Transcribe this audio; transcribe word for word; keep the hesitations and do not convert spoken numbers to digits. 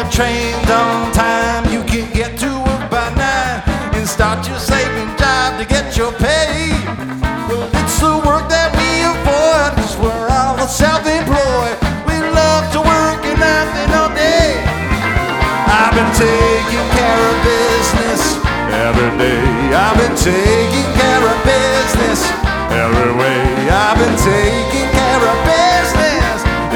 that train's on time. You can get to work by nine and start your saving job to get your pay. Well, it's the work that we avoid, 'cause we're all self-employed. We love to work and nothing all day. I've been taking care of business every day. I've been taking care of business every way.